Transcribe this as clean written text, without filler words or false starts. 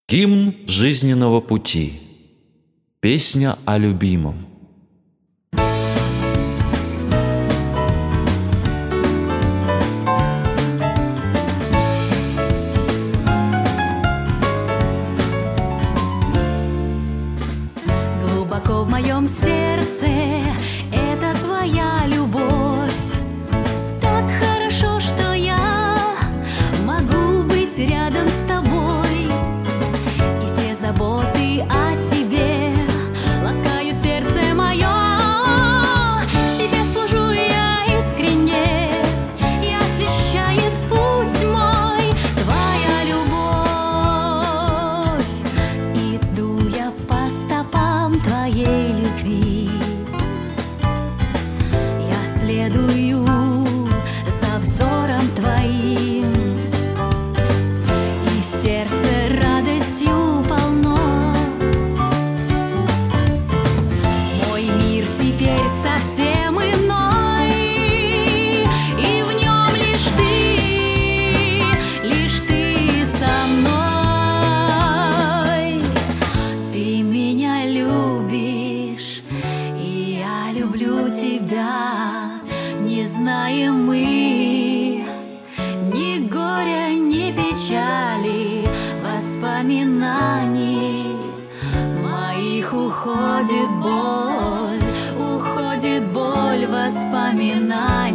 Гимн жизненного пути. Песня о любимом. Глубоко в моем сердце это твоя любовь. Так хорошо, что я могу быть рядом с тобой. И все заботы о тебе ласкают сердце мое. Тебе служу я искренне, и освещает путь мой твоя любовь. Иду я по стопам твоей любви, я следую за взором твоим, и сердце радостью полно. Мой мир теперь совсем иной, и в нем лишь ты со мной. Ты меня любишь, и я люблю тебя. Не знаем мы ни горя, ни печали, воспоминаний моих уходит боль воспоминаний.